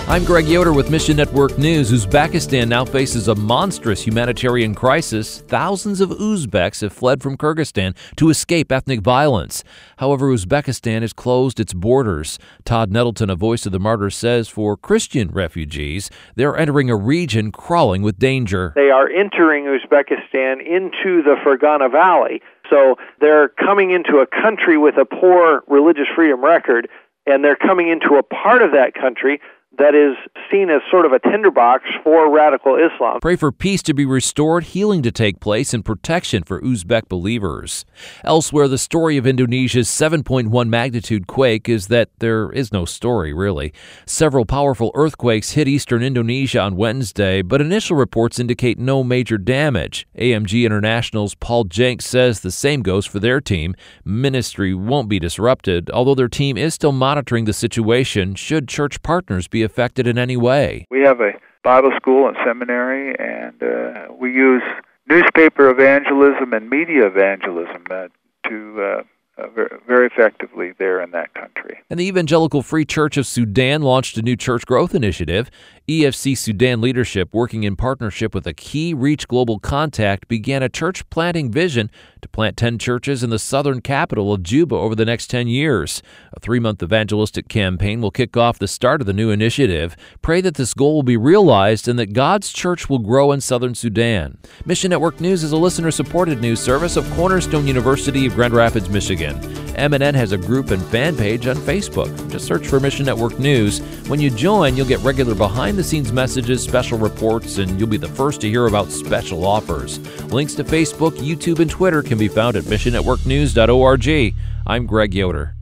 I'm Greg Yoder with Mission Network News. Uzbekistan now faces a monstrous humanitarian crisis. Thousands of Uzbeks have fled from Kyrgyzstan to escape ethnic violence. However, Uzbekistan has closed its borders. Todd Nettleton, a Voice of the Martyrs, says for Christian refugees, they're entering a region crawling with danger. They are entering Uzbekistan into the Fergana Valley. So they're coming into a country with a poor religious freedom record, and they're coming into a part of that country that is seen as sort of a tinderbox for radical Islam. Pray for peace to be restored, healing to take place, and protection for Uzbek believers. Elsewhere, the story of Indonesia's 7.1 magnitude quake is that there is no story, really. Several powerful earthquakes hit eastern Indonesia on Wednesday, but initial reports indicate no major damage. AMG International's Paul Jenks says the same goes for their team. Ministry won't be disrupted, although their team is still monitoring the situation should church partners be affected in any way. We have a Bible school and seminary, and we use newspaper evangelism and media evangelism to very effectively there in that country. And the Evangelical Free Church of Sudan launched a new church growth initiative. EFC Sudan leadership, working in partnership with a key Reach Global contact, began a church planting vision to plant 10 churches in the southern capital of Juba over the next 10 years. A 3-month evangelistic campaign will kick off the start of the new initiative. Pray that this goal will be realized and that God's church will grow in southern Sudan. Mission Network News is a listener-supported news service of Cornerstone University of Grand Rapids, Michigan. MNN has a group and fan page on Facebook. Just search for Mission Network News. When you join, you'll get regular behind-the-scenes messages, special reports, and you'll be the first to hear about special offers. Links to Facebook, YouTube, and Twitter can be found at missionnetworknews.org. I'm Greg Yoder.